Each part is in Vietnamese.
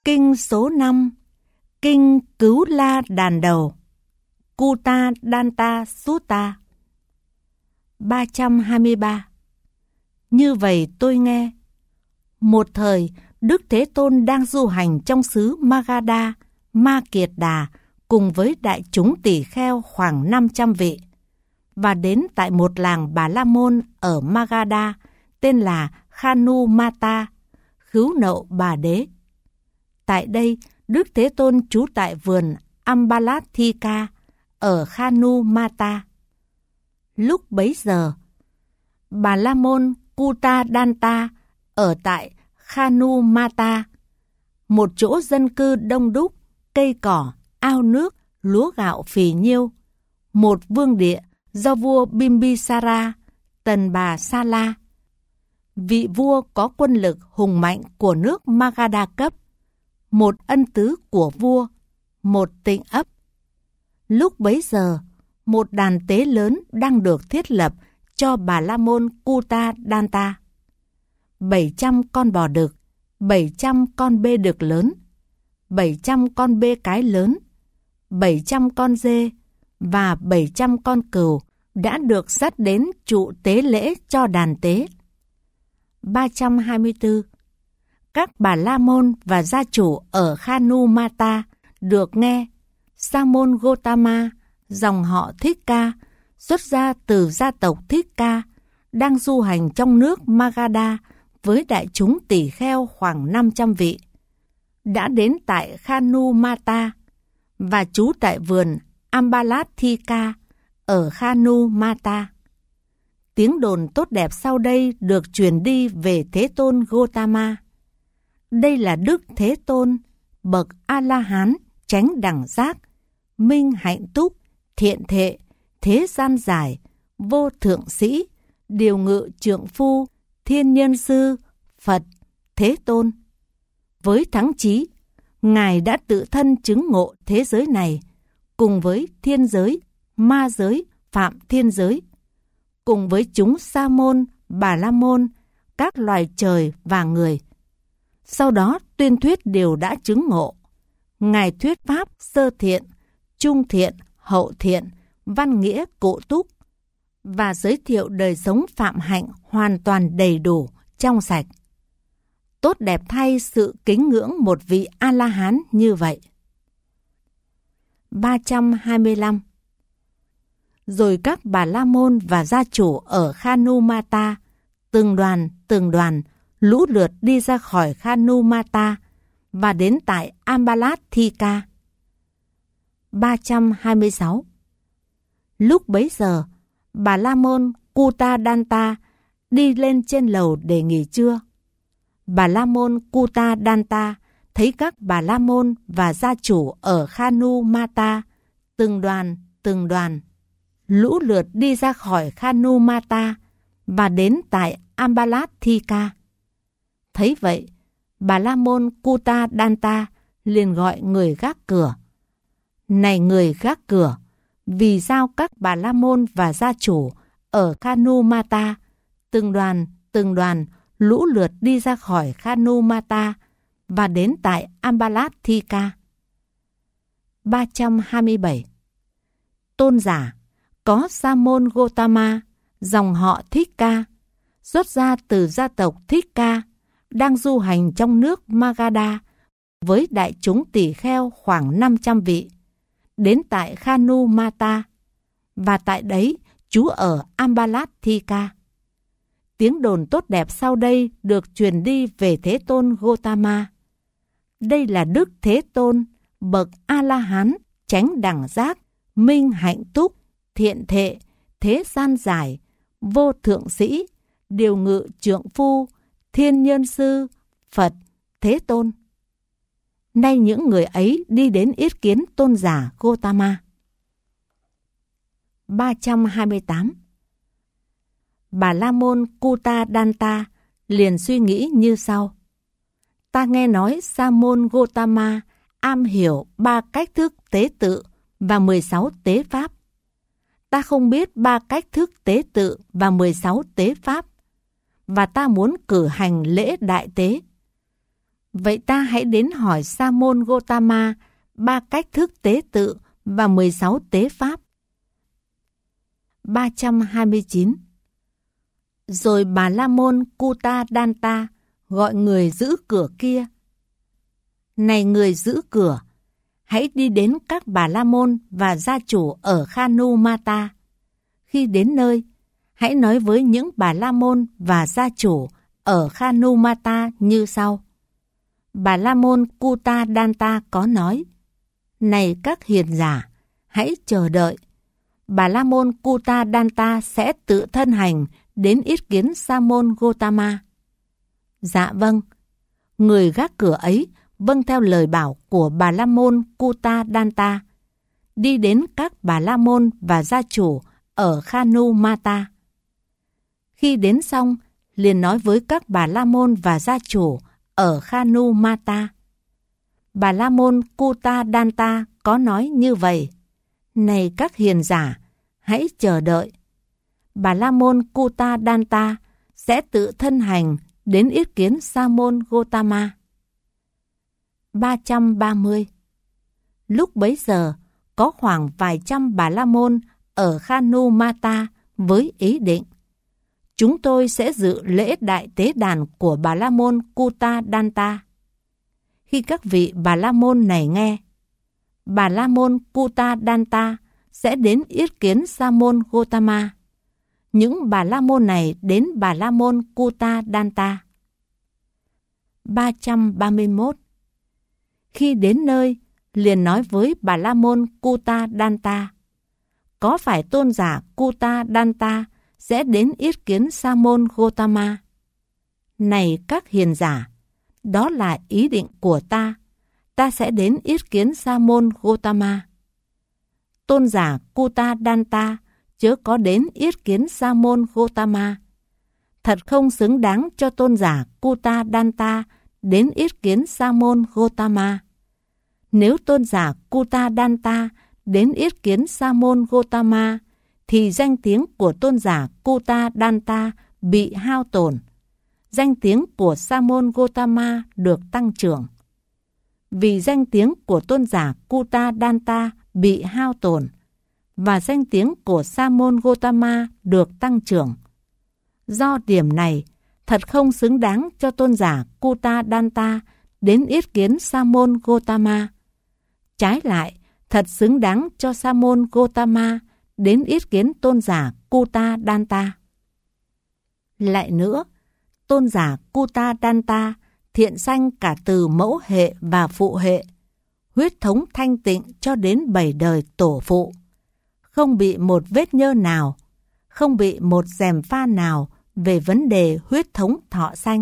Kinh số 5, Kinh Cứu La Đàn Đầu, Kutta Danta Sutta. 323. Như vậy tôi nghe, một thời Đức Thế Tôn đang du hành trong xứ Magadha, Ma Kiệt Đà cùng với đại chúng tỳ kheo khoảng 500 vị, và đến tại một làng Bà La Môn ở Magadha tên là Khanu Mata, Khứu Nậu Bà Đế. Tại đây, Đức Thế Tôn trú tại vườn Ambalathika ở Khanu Mata. Lúc bấy giờ, Bà La Môn Kutta Danta ở tại Khanu Mata, một chỗ dân cư đông đúc, cây cỏ, ao nước, lúa gạo phì nhiêu, một vương địa do vua Bimbisara, Tần Bà Sala, vị vua có quân lực hùng mạnh của nước Magadha cấp, một ân tứ của vua, một tịnh ấp. Lúc bấy giờ, một đàn tế lớn đang được thiết lập cho Bà La Môn Kutta Danta. 700 con bò đực, 700 con bê đực lớn, 700 con bê cái lớn, 700 con dê và 700 con cừu đã được dắt đến trụ tế lễ cho đàn tế. 324. Các Bà La Môn và gia chủ ở Khanu Mata được nghe Sa môn Gotama, dòng họ Thích Ca, xuất ra từ gia tộc Thích Ca, đang du hành trong nước Magadha với đại chúng tỳ kheo khoảng 500 vị, đã đến tại Khanu Mata và trú tại vườn Ambalathika ở Khanu Mata. Tiếng đồn tốt đẹp sau đây được truyền đi về Thế Tôn Gotama. Đây là Đức Thế Tôn, bậc A-la-hán, chánh đẳng giác, minh hạnh túc, thiện thệ, thế gian giải, vô thượng sĩ, điều ngự trượng phu, thiên nhân sư, Phật, Thế Tôn. Với thắng chí, Ngài đã tự thân chứng ngộ thế giới này, cùng với thiên giới, ma giới, phạm thiên giới, cùng với chúng Sa môn, Bà La môn, các loài trời và người. Sau đó tuyên thuyết điều đã chứng ngộ. Ngài thuyết pháp sơ thiện, trung thiện, hậu thiện, văn nghĩa cụ túc, và giới thiệu đời sống phạm hạnh hoàn toàn đầy đủ, trong sạch. Tốt đẹp thay sự kính ngưỡng một vị A-la-hán như vậy. 325. Rồi các Bà La Môn và gia chủ ở Khanu Mata, từng đoàn, lũ lượt đi ra khỏi Khanu Mata và đến tại Ambalathika. 326. Lúc bấy giờ, Bà La Môn Kutta Danta đi lên trên lầu để nghỉ trưa. Bà La Môn Kutta Danta thấy các Bà La Môn và gia chủ ở Khanu Mata, từng đoàn, lũ lượt đi ra khỏi Khanu Mata và đến tại Ambalathika. Thấy vậy, Bà La Môn Kutta Danta liền gọi người gác cửa. Này người gác cửa, vì sao các Bà La Môn và gia chủ ở Khanu Mata, từng đoàn, lũ lượt đi ra khỏi Khanu Mata và đến tại Ambalathika? 327. Tôn giả, có Sa môn Gotama, dòng họ Thích Ca, xuất ra từ gia tộc Thích Ca, đang du hành trong nước Magadha với đại chúng tỳ kheo khoảng 500 vị, đến tại Khanu Mata, và tại đấy trú ở Ambalathika. Tiếng đồn tốt đẹp sau đây được truyền đi về Thế Tôn Gotama. Đây là Đức Thế Tôn, bậc A-la-hán, chánh đẳng giác, minh hạnh túc, thiện thệ, thế gian giải, vô thượng sĩ, điều ngự trượng phu, thiên nhân sư, Phật, Thế Tôn. Nay những người ấy đi đến yết kiến tôn giả Gotama. 328. Bà La Môn Kutta Danta liền suy nghĩ như sau. Ta nghe nói Sa môn Gotama am hiểu 3 cách thức tế tự và 16 tế pháp. Ta không biết 3 cách thức tế tự và 16 tế pháp, và ta muốn cử hành lễ đại tế. Vậy ta hãy đến hỏi Sa môn Gotama 3 cách thức tế tự và 16 tế pháp. 329. Rồi Bà La Môn Kutadanta gọi người giữ cửa kia: Này người giữ cửa, hãy đi đến các Bà La Môn và gia chủ ở Khanu Mata. Khi đến nơi, hãy nói với những Bà La Môn và gia chủ ở Khanu Mata như sau. Bà La Môn Kutadanta có nói: Này các hiền giả, hãy chờ đợi. Bà La Môn Kutadanta sẽ tự thân hành đến yết kiến Sa môn Gotama. Dạ vâng. Người gác cửa ấy vâng theo lời bảo của Bà La Môn Kutadanta, đi đến các Bà La Môn và gia chủ ở Khanu Mata. Khi đến xong, liền nói với các Bà La Môn và gia chủ ở Khanu Mata. Bà La Môn Kutadanta có nói như vậy: Này các hiền giả, hãy chờ đợi. Bà La Môn Kutadanta sẽ tự thân hành đến yết kiến Sa môn Gotama. 330. Lúc bấy giờ, có khoảng vài trăm Bà La Môn ở Khanu Mata với ý định: Chúng tôi sẽ dự lễ đại tế đàn của Bà La Môn Kutadanta. Khi các vị Bà La Môn này nghe, Bà La Môn Kutadanta sẽ đến yết kiến Sa môn Gotama. Những Bà La Môn này đến Bà La Môn Kutadanta. 331. Khi đến nơi, liền nói với Bà La Môn Kutadanta: Có phải tôn giả Kutadanta sẽ đến yết kiến Sa môn Gotama? Này các hiền giả, đó là ý định của ta. Ta sẽ đến yết kiến Sa môn Gotama. Tôn giả Kutadanta chớ có đến yết kiến Sa môn Gotama. Thật không xứng đáng cho tôn giả Kutadanta đến yết kiến Sa môn Gotama. Nếu tôn giả Kutadanta đến yết kiến Sa môn Gotama, thì danh tiếng của tôn giả Kutadanta bị hao tổn. Danh tiếng của Sa môn Gotama được tăng trưởng. Vì danh tiếng của tôn giả Kutadanta bị hao tổn và danh tiếng của Sa môn Gotama được tăng trưởng. Do điểm này, thật không xứng đáng cho tôn giả Kutadanta đến yết kiến Sa môn Gotama. Trái lại, thật xứng đáng cho Sa môn Gotama đến yết kiến tôn giả Kutadanta. Lại nữa, tôn giả Kutadanta thiện sanh cả từ mẫu hệ và phụ hệ, huyết thống thanh tịnh cho đến 7 đời tổ phụ, không bị một vết nhơ nào, không bị một gièm pha nào về vấn đề huyết thống thọ sanh.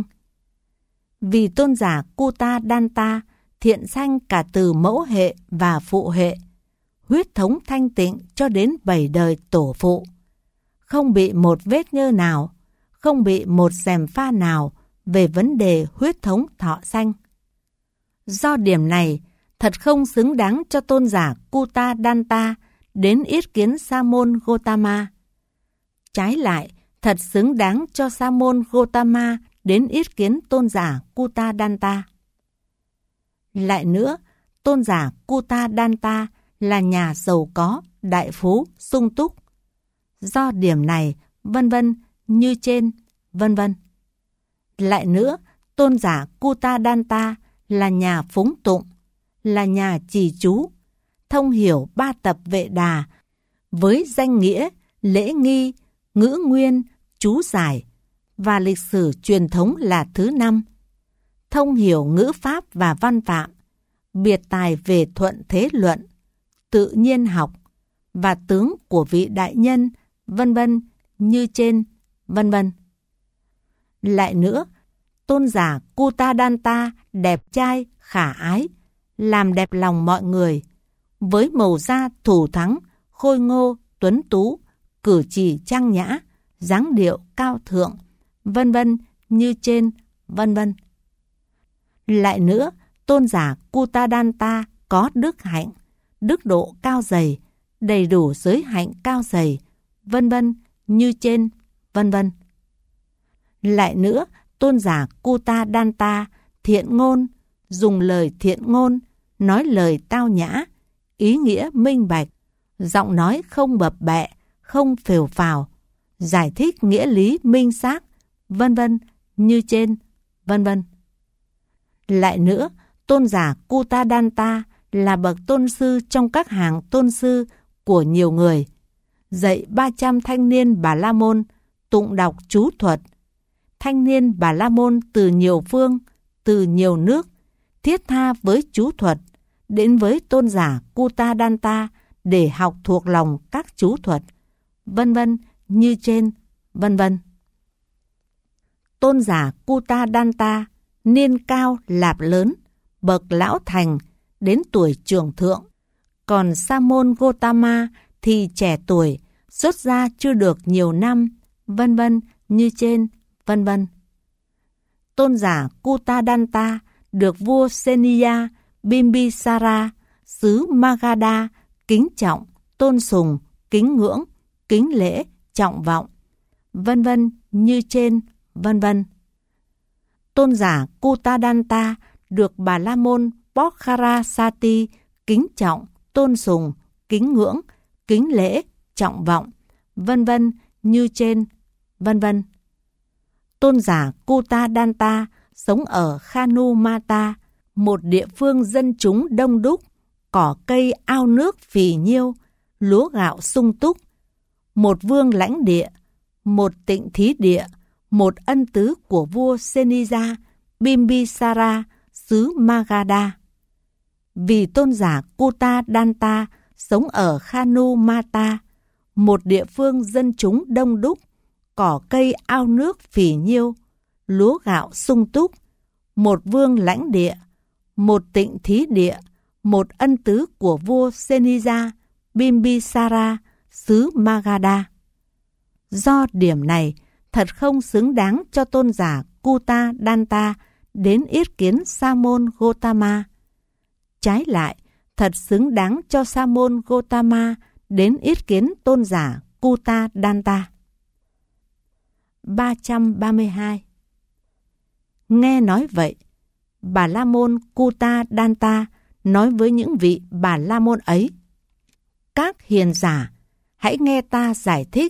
Vì tôn giả Kutadanta thiện sanh cả từ mẫu hệ và phụ hệ, huyết thống thanh tịnh cho đến 7 đời tổ phụ, không bị một vết nhơ nào, không bị một gièm pha nào về vấn đề huyết thống thọ sanh. Do điểm này, thật không xứng đáng cho tôn giả Kutadanta đến yết kiến Sa môn Gotama. Trái lại, thật xứng đáng cho Sa môn Gotama đến yết kiến tôn giả Kutadanta. Lại nữa, tôn giả Kutadanta là nhà giàu có, đại phú, sung túc. Do điểm này, vân vân, như trên, vân vân. Lại nữa, tôn giả Kutadanta là nhà phúng tụng, là nhà trì chú, thông hiểu 3 tập Vệ Đà với danh nghĩa, lễ nghi, ngữ nguyên, chú giải và lịch sử truyền thống là thứ 5. Thông hiểu ngữ pháp và văn phạm, biệt tài về thuận thế luận, tự nhiên học và tướng của vị đại nhân, vân vân, như trên, vân vân. Lại nữa, tôn giả Kutadanta đẹp trai, khả ái, làm đẹp lòng mọi người, với màu da thủ thắng, khôi ngô, tuấn tú, cử chỉ trang nhã, dáng điệu cao thượng, vân vân, như trên, vân vân. Lại nữa, tôn giả Kutadanta có đức hạnh, đức độ cao dày, đầy đủ giới hạnh cao dày, vân vân, như trên, vân vân. Lại nữa, tôn giả Kutadanta thiện ngôn, dùng lời thiện ngôn, nói lời tao nhã, ý nghĩa minh bạch, giọng nói không bập bẹ, không phều phào, giải thích nghĩa lý minh xác, vân vân, như trên, vân vân. Lại nữa, tôn giả Kutadanta là bậc tôn sư trong các hàng tôn sư của nhiều người, dạy 300 thanh niên Bà La Môn tụng đọc chú thuật. Thanh niên Bà La Môn từ nhiều phương, từ nhiều nước, thiết tha với chú thuật, đến với tôn giả Kutadanta để học thuộc lòng các chú thuật, vân vân, như trên, vân vân. Tôn giả Kutadanta niên cao lạp lớn, bậc lão thành, đến tuổi trưởng thượng. Còn Sa môn Gotama thì trẻ tuổi, xuất gia chưa được nhiều năm, vân vân, như trên, vân vân. Tôn giả Kutadanta được vua Seniya Bimbisara, xứ Magadha, kính trọng, tôn sùng, kính ngưỡng, kính lễ, trọng vọng, vân vân, như trên, vân vân. Tôn giả Kutadanta được Bà La Môn Bokharasati kính trọng, tôn sùng, kính ngưỡng, kính lễ, trọng vọng, vân vân, như trên, vân vân. Tôn giả Kutadanta sống ở Khanu Mata, một địa phương dân chúng đông đúc, cỏ cây ao nước phì nhiêu, lúa gạo sung túc, một vương lãnh địa, một tịnh thí địa, một ân tứ của vua Seniya Bimbisara, xứ Magadha. Vì tôn giả Kutadanta sống ở Khanu Mata, một địa phương dân chúng đông đúc, cỏ cây ao nước phì nhiêu, lúa gạo sung túc, một vương lãnh địa, một tịnh thí địa, một ân tứ của vua Seniya Bimbisara, xứ Magadha. Do điểm này, thật không xứng đáng cho tôn giả Kutadanta đến yết kiến Sa môn Gotama. Trái lại, thật xứng đáng cho Sa môn Gotama đến yết kiến tôn giả Kutadanta. 332. Nghe nói vậy, Bà La Môn Kutadanta nói với những vị Bà La Môn ấy: các hiền giả, hãy nghe ta giải thích.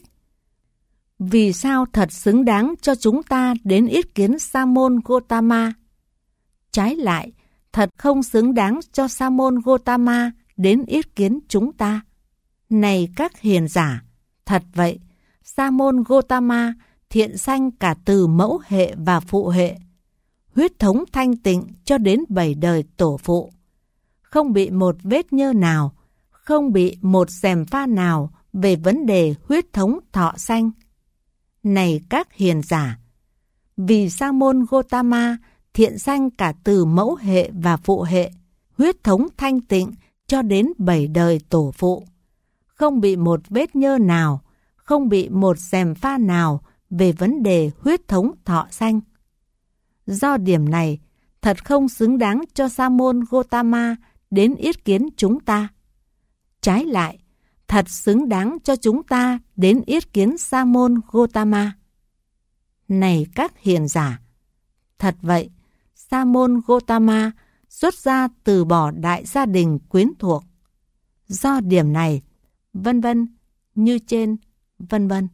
Vì sao thật xứng đáng cho chúng ta đến yết kiến Sa môn Gotama? Trái lại, thật không xứng đáng cho Sa môn Gotama đến yết kiến chúng ta. Này các hiền giả, thật vậy, Sa môn Gotama thiện sanh cả từ mẫu hệ và phụ hệ, huyết thống thanh tịnh cho đến 7 đời tổ phụ, không bị một vết nhơ nào, không bị một gièm pha nào về vấn đề huyết thống thọ sanh. Này các hiền giả, vì Sa môn Gotama thiện sanh cả từ mẫu hệ và phụ hệ, huyết thống thanh tịnh cho đến 7 đời tổ phụ, không bị một vết nhơ nào, không bị một gièm pha nào về vấn đề huyết thống thọ sanh. Do điểm này, thật không xứng đáng cho Sa môn Gotama đến yết kiến chúng ta. Trái lại, thật xứng đáng cho chúng ta đến yết kiến Sa môn Gotama. Này các hiền giả, thật vậy, Sa môn Gotama xuất gia từ bỏ đại gia đình quyến thuộc. Do điểm này, vân vân, như trên, vân vân.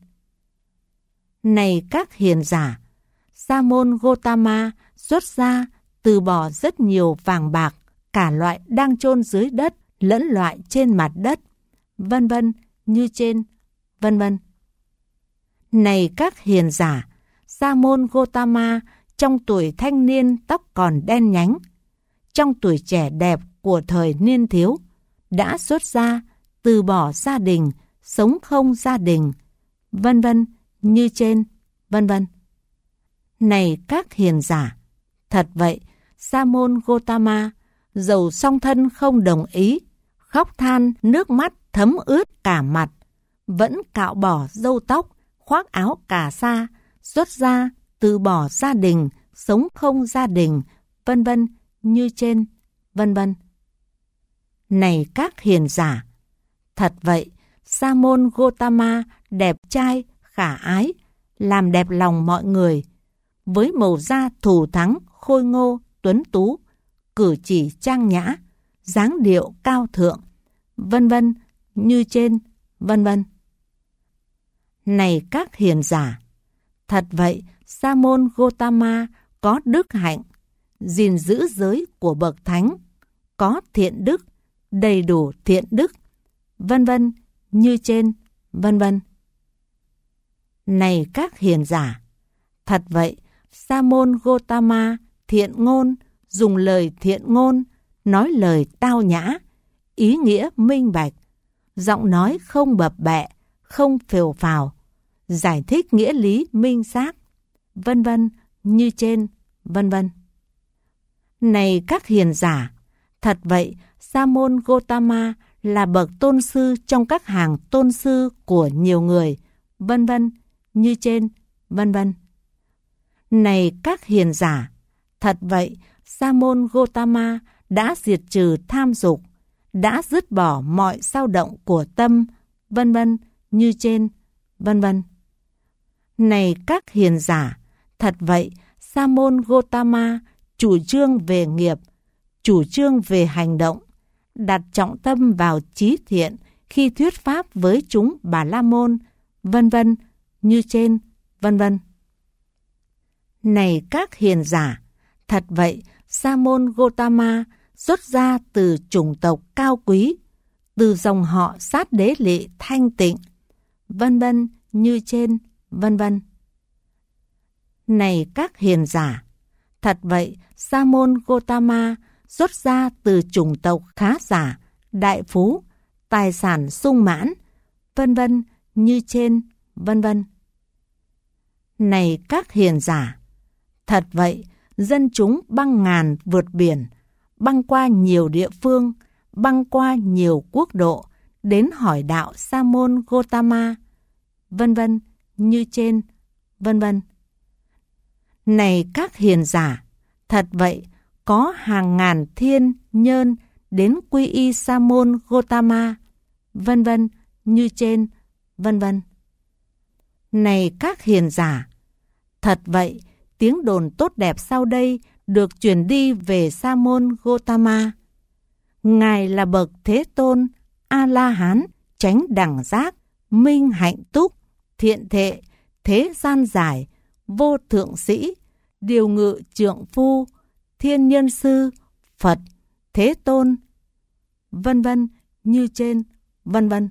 Này các hiền giả, Sa môn Gotama xuất gia từ bỏ rất nhiều vàng bạc, cả loại đang chôn dưới đất lẫn loại trên mặt đất, vân vân, như trên, vân vân. Này các hiền giả, Sa môn Gotama trong tuổi thanh niên tóc còn đen nhánh, trong tuổi trẻ đẹp của thời niên thiếu, đã xuất gia từ bỏ gia đình, sống không gia đình, vân vân, như trên, vân vân. Này các hiền giả, thật vậy, Sa môn Gotama dầu song thân không đồng ý, khóc than nước mắt thấm ướt cả mặt, vẫn cạo bỏ râu tóc, khoác áo cà sa, xuất gia từ bỏ gia đình, sống không gia đình, vân vân, như trên, vân vân. Này các hiền giả, thật vậy, Sa môn Gotama đẹp trai, khả ái, làm đẹp lòng mọi người, với màu da thù thắng, khôi ngô, tuấn tú, cử chỉ trang nhã, dáng điệu cao thượng, vân vân, như trên, vân vân. Này các hiền giả, thật vậy, Sa môn Gotama có đức hạnh, gìn giữ giới của bậc thánh, có thiện đức, đầy đủ thiện đức, vân vân, như trên, vân vân. Này các hiền giả, thật vậy, Sa môn Gotama thiện ngôn, dùng lời thiện ngôn, nói lời tao nhã, ý nghĩa minh bạch, giọng nói không bập bẹ, không phều phào, giải thích nghĩa lý minh xác, vân vân, như trên, vân vân. Này các hiền giả, thật vậy, Sa môn Gotama là bậc tôn sư trong các hàng tôn sư của nhiều người, vân vân, như trên, vân vân. Này các hiền giả, thật vậy, Sa môn Gotama đã diệt trừ tham dục, đã dứt bỏ mọi dao động của tâm, vân vân, như trên, vân vân. Này các hiền giả, thật vậy, Sa môn Gotama chủ trương về nghiệp, chủ trương về hành động, đặt trọng tâm vào trí thiện khi thuyết pháp với chúng Bà La Môn, vân vân, như trên, vân vân. Này các hiền giả, thật vậy, Sa môn Gotama xuất ra từ chủng tộc cao quý, từ dòng họ sát đế lỵ thanh tịnh, vân vân, như trên, vân vân. Này các hiền giả, thật vậy, Sa môn Gotama xuất ra từ chủng tộc khá giả, đại phú, tài sản sung mãn, vân vân, như trên, vân vân. Này các hiền giả, thật vậy, dân chúng băng ngàn vượt biển, băng qua nhiều địa phương, băng qua nhiều quốc độ, đến hỏi đạo Sa môn Gotama, vân vân, như trên, vân vân. Này các hiền giả, thật vậy, có hàng ngàn thiên nhân đến quy y Sa môn Gotama, vân vân, như trên, vân vân. Này các hiền giả, thật vậy, tiếng đồn tốt đẹp sau đây được truyền đi về Sa môn Gotama. Ngài là bậc Thế Tôn, A-la-hán, chánh đẳng giác, minh hạnh túc, thiện thệ, thế gian giải, vô thượng sĩ, điều ngự trượng phu, thiên nhân sư, Phật, Thế Tôn, vân vân, như trên, vân vân.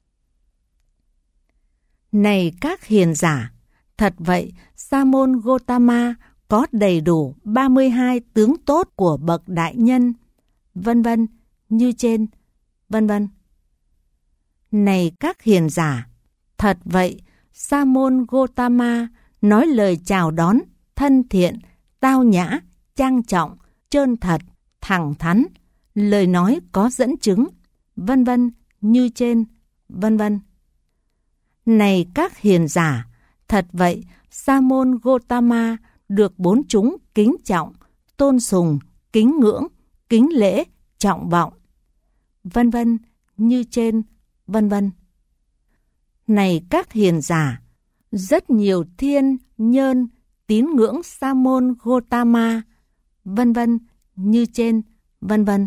Này các hiền giả, thật vậy, Sa môn Gotama có đầy đủ 32 tướng tốt của bậc đại nhân, vân vân, như trên, vân vân. Này các hiền giả, thật vậy, Sa môn Gotama nói lời chào đón thân thiện, tao nhã, trang trọng, trơn thật, thẳng thắn, lời nói có dẫn chứng, vân vân, như trên, vân vân. Này các hiền giả, thật vậy, Sa môn Gotama được bốn chúng kính trọng, tôn sùng, kính ngưỡng, kính lễ, trọng vọng, vân vân, như trên, vân vân. Này các hiền giả, rất nhiều thiên nhân tín ngưỡng Sa môn Gotama, vân vân, như trên, vân vân.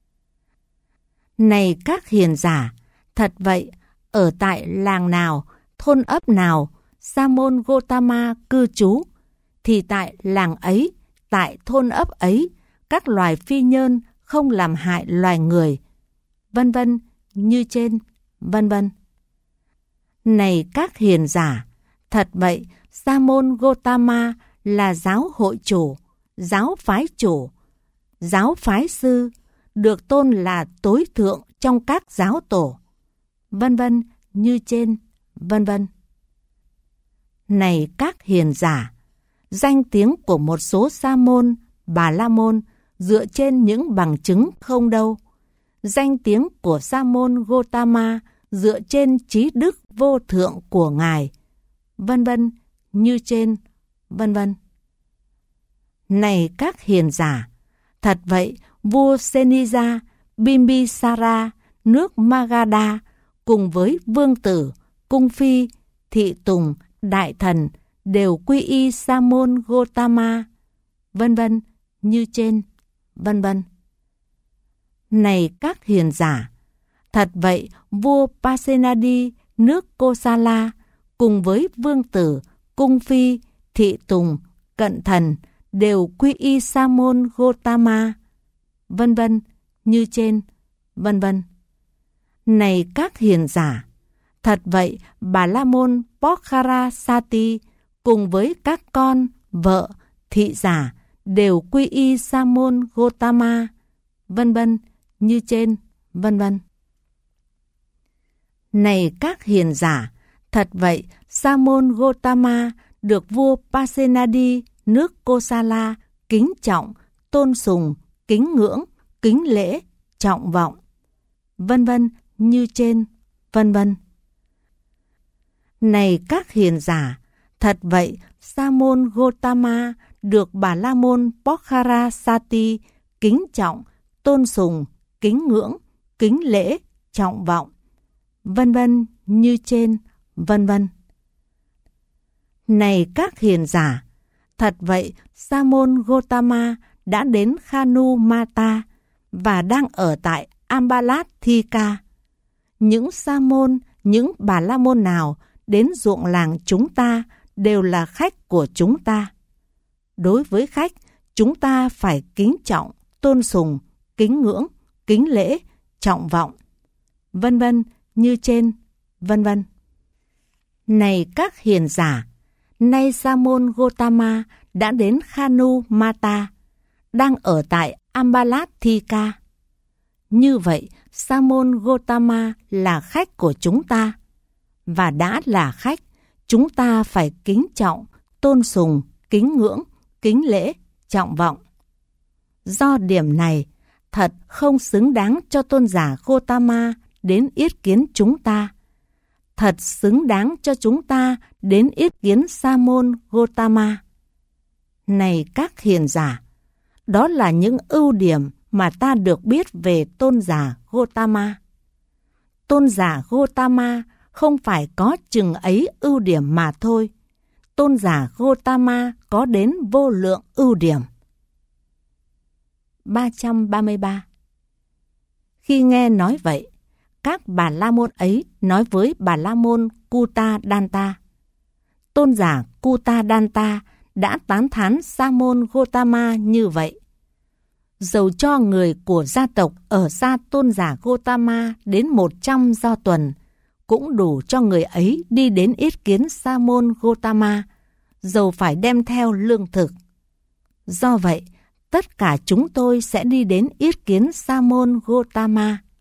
Này các hiền giả, thật vậy, ở tại làng nào, thôn ấp nào, Sa môn Gotama cư trú, thì tại làng ấy, tại thôn ấp ấy, các loài phi nhân không làm hại loài người, vân vân, như trên, vân vân. Này các hiền giả, thật vậy, Sa môn Gotama là giáo hội chủ, giáo phái chủ, giáo phái sư, được tôn là tối thượng trong các giáo tổ, vân vân, như trên, vân vân. Này các hiền giả, danh tiếng của một số Sa môn, Bà La Môn dựa trên những bằng chứng không đâu. Danh tiếng của Sa môn Gotama dựa trên trí đức vô thượng của Ngài, vân vân, như trên, vân vân. Này các hiền giả, thật vậy, vua Senija, Bimbisara, nước Magadha, cùng với vương tử, cung phi, thị tùng, đại thần đều quy y Sa môn Gotama, vân vân, như trên, vân vân. Này các hiền giả, thật vậy vua Pasenadi nước Kosala cùng với vương tử, cung phi, thị tùng, cận thần đều quy y Sa môn Gotama, vân vân, như trên, vân vân. Này các hiền giả, thật vậy Bà La Môn Pokharasati cùng với các con, vợ, thị giả đều quy y Sa môn Gotama, vân vân, như trên, vân vân. Này các hiền giả, thật vậy Sa môn Gotama được vua Pasenadi nước Kosala kính trọng, tôn sùng, kính ngưỡng, kính lễ, trọng vọng, vân vân, như trên, vân vân. Này các hiền giả, thật vậy Sa môn Gotama được Bà La Môn Pokharasati kính trọng, tôn sùng, kính ngưỡng, kính lễ, trọng vọng, vân vân, như trên, vân vân. Này các hiền giả, thật vậy Sa môn Gotama đã đến Khanu Mata và đang ở tại Ambalat Thika. Những sa môn, những Bà La Môn nào đến ruộng làng chúng ta đều là khách của chúng ta. Đối với khách, chúng ta phải kính trọng, tôn sùng, kính ngưỡng, kính lễ, trọng vọng, vân vân, như trên, vân vân. Này các hiền giả, nay Sa môn Gotama đã đến Khanu Mata, đang ở tại Ambalat Thika. Như vậy, Sa môn Gotama là khách của chúng ta, và đã là khách, chúng ta phải kính trọng, tôn sùng, kính ngưỡng, kính lễ, trọng vọng. Do điểm này, thật không xứng đáng cho tôn giả Gotama đến yết kiến chúng ta. Thật xứng đáng cho chúng ta đến yết kiến Sa môn Gotama. Này các hiền giả, đó là những ưu điểm mà ta được biết về tôn giả Gotama. Tôn giả Gotama không phải có chừng ấy ưu điểm mà thôi. Tôn giả Gotama có đến vô lượng ưu điểm. 333. Khi nghe nói vậy, các Bà La Môn ấy nói với Bà La Môn Kutadanta. Tôn giả Kutadanta đã tán thán Sa môn Gotama như vậy. Dầu cho người của gia tộc ở xa tôn giả Gotama đến 100 do tuần, cũng đủ cho người ấy đi đến yết kiến Sa môn Gotama, dầu phải đem theo lương thực. Do vậy, tất cả chúng tôi sẽ đi đến yết kiến Sa môn Gotama.